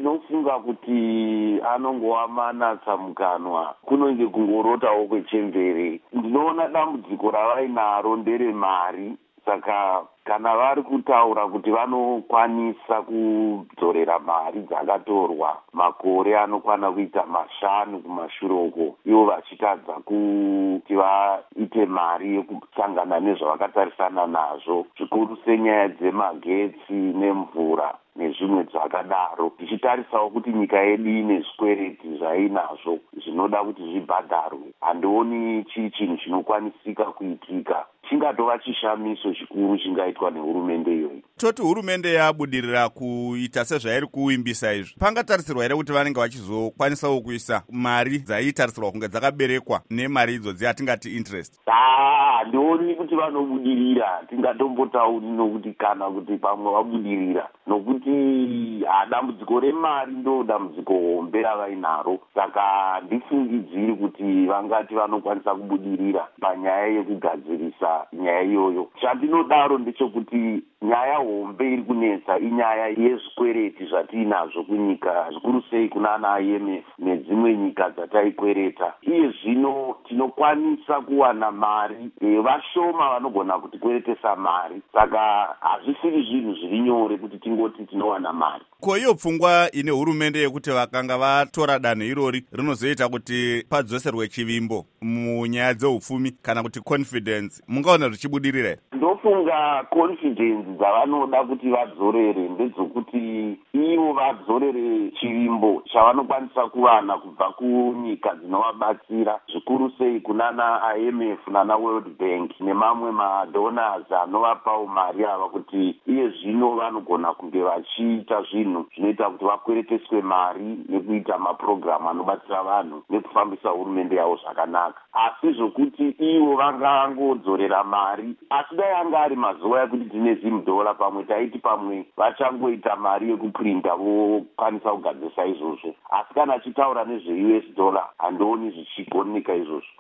ndinofunga kuti anongova manatsamukanwa kunonge kungorotawo kwechembere. Ndinoona dambudziko ravainaro nderemari, saka kana vari kutaura kuti vanokwanisa kudzorera mari dzakatorwa makore anokwana kuita 5 kumashure uko, ivo vachitadza kuti vaite mari yekusangana nezvavakatarisana nazvo, zvikuru senyaya dzemagetsi nemvura nezvimwe zvakadaro, tichitarisawo kuti nyika yedu ine zvikwereti zvainazvo zvinoda kuti zvibhadharwe. Handioni chiri chinhu chinokwanisika kuitika. Chingatova chishamiso chikuru chingaitwa nehurumende iyoyi. Toti hurumende yabudirira kuita sezvairi kuimbisa izvi, pangatarisirwa here kuti vanenge vachizokwanisawo kuisa mari dzaitarisirwa kunge dzakaberekwa nemari idzodzi yatingati interest? Handioni kuti vanobudirira. Tingatombotauri nokuti kana kuti pamwe vabudirira, nokuti dambudziko remari ndo dambudziko hombe ravainaro. Saka handifungidziri kuti vangati vanokwanisa kubudirira panyaya yekugadzirisa nyaya iyoyo. Chandinodaro ndechekuti nyaya hombe iri kunetsa inyaya yezvikwereti zvatiinazvo kunyika, zvikuru sei kunana IMF nedzimwe nyika dzataikwereta. Iye zvino tinokwanisa kuwana mari, vashoma vanogona kutikweretesa mari, saka hazvisiri zvinhu zviri nyore kuti tingoti tinowana mari. Ko iyo pfungwa ine hurumende yekuti vakanga vatora danho irori rinozoita kuti padzoserwe chivimbo munyaya dzeupfumi kana kuti confidence, mungaona zvichibudirira? Ndofunga confidence dzavanoda kuti vadzorere ndedzokuti ivo vadzorere chivimbo chavanokwanisa kuwana kubva kunyika dzinovabatsira, zvikuru sei kunana IMF nana World Bank nemamwe madonors anovapawo mari ava, kuti iye zvino vanogona kunge vachiita zvinhu zvinoita kuti vakwereteswe mari nekuita mapurogiramu anobatsira vanhu nekufambisa hurumende yavo zvakanaka. Asi zvokuti ivo vangangodzorera mari, asi dai anga ari mazuva ekuti tine $0 pamwe taiti pamwe vachangoita mari yekuprinta vokwanisa kugadzirisa izvozvo. Asi kana achitaura nezve US dollar, handioni zvichigoneka izvozvo.